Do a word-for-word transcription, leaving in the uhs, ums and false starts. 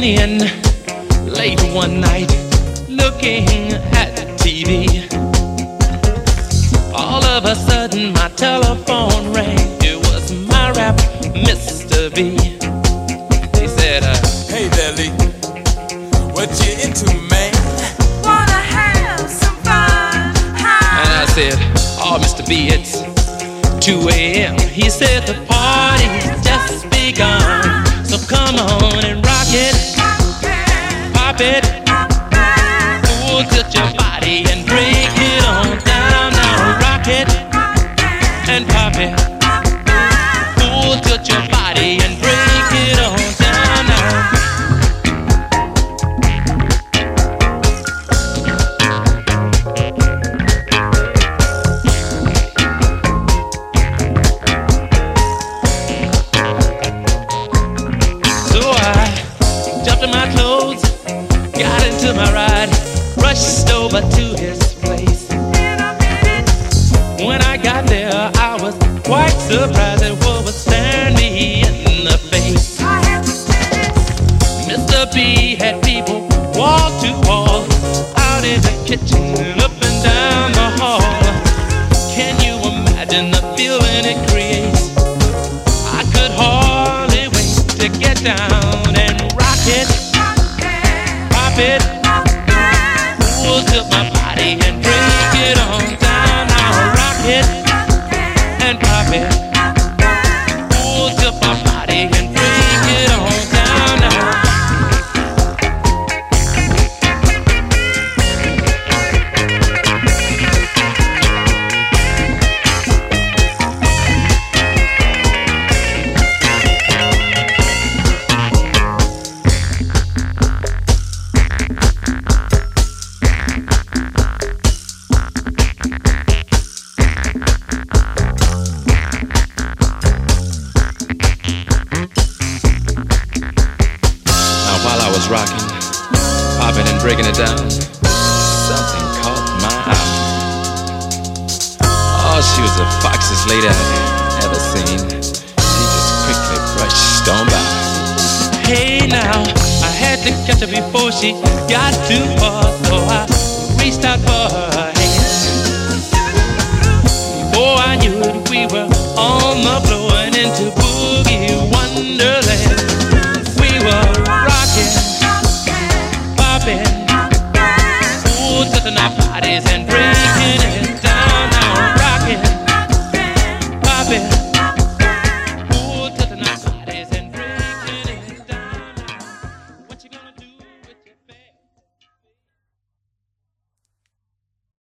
laying late one night looking at T V. All of a sudden my telephone rang. It was my rap, Mister B. He said, uh, "Hey there, Lee, what you into, man?" "Wanna have some fun, huh?" And I said, "Oh, Mister B, it's two a.m. He said, "The party's just begun, so come on and rock it, pop it, ooh, tilt your body and break it on down. Now rock it and pop it, ooh, tilt your body and break it on down now." My ride, rushed over to his place. When I got there, I was quite surprised at what was staring me in the face. Mister B had people wall to wall, out in the kitchen and up and down the hall. Can you imagine the feeling it creates? I could hardly wait to get down and rock it, pop it, tilt my body and break it on down. Now rock it and pop it, ooh, tilt my body and break it on down now. Rocking, popping and breaking it down, something caught my eye. Oh, she was the foxiest lady I'd ever seen. She just quickly brushed on by. Hey now, I had to catch her before she got too far, so I reached out for her hand. Before I knew it, we were on the